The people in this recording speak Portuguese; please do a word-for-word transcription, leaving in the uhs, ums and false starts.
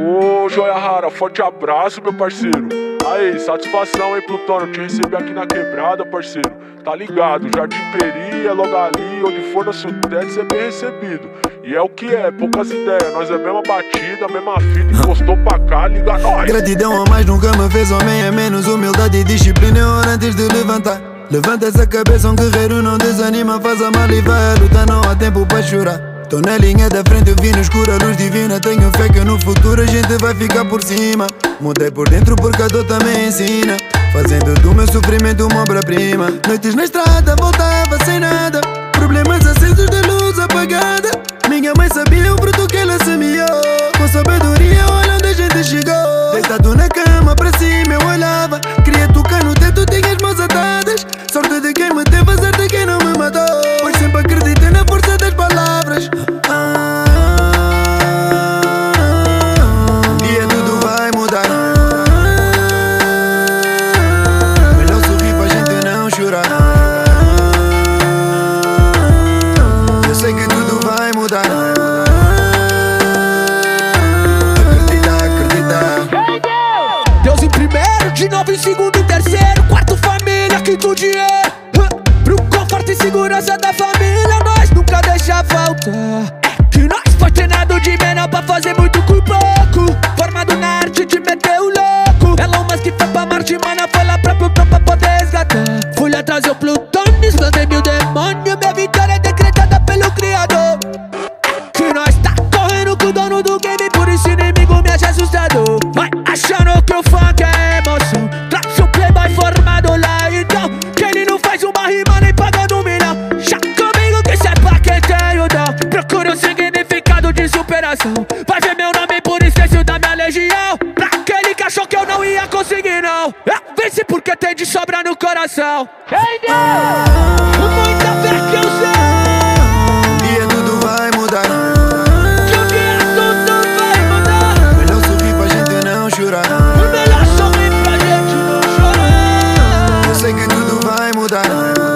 Ô, Joia Rara, forte abraço, meu parceiro. Aí, satisfação, hein, Plutônio, te receber aqui na quebrada, parceiro. Tá ligado, Jardim Peri é logo ali, onde for na Sudeste, cê é bem recebido. E é o que é, poucas ideias, nós é a mesma batida, a mesma fita, encostou pra cá, liga nós. Gratidão a mais nunca me fez homem, é menos humildade e disciplina é hora antes de levantar. Levanta essa cabeça, um guerreiro não desanima, faz a mal e vai a lutar, não há tempo pra chorar. Tô na linha da frente, eu vi no escuro a luz divina. Tenho fé que no futuro a gente vai ficar por cima. Mudei por dentro porque a dor também ensina, fazendo do meu sofrimento uma obra-prima. Noites na estrada, voltava sem nada, problemas acesos de luz apagada. Minha mãe sabia o fruto que ela semeou, com sabedoria olha onde a gente chegou. Deitado na cama, pra cima eu olhava, queria tocar no teto, tinha as mãos atadas. Sorte de quem me teve, azar de quem não me matou, pois sempre acreditei na força das palavras. Ah, um dia tudo vai mudar, melhor sorrir pra gente não chorar. Eu sei que tudo vai mudar. Acredita, acredita. Deus em primeiro, de novo em segundo e terceiro, quarto família, quinto dinheiro. Pro conforto e segurança da família, nós nunca deixa faltar. É que nós foi treinado de menor pra fazer muito com pouco, formado na arte de meter o louco. Elon Musk foi pra Marte, mana foi lá pra Plutão pra poder resgatar. Fui lá trazer o Plutônio, espantei mil demônios, minha vitória é decretada pelo Criador. Que nós tá correndo com o dono do game, por isso inimigo me acha assustador. Vai achando que o funk é emoção, traz o playboy formado lá então, que ele não faz uma rima nem pagando um milhão. Já comigo que cê é pra quem tem o dom, procura o significado de superação. Vai ver meu nome por esqueço da minha legião, pra aquele que achou que eu não ia conseguir não. Vence porque tem de sobra no coração. Ei Deus, muita fé que eu sei, Um dia tudo vai mudar, que um dia tudo vai mudar. melhor sorrir pra gente não chorar. O melhor sorrir pra gente não chorar. Eu sei que tudo vai mudar.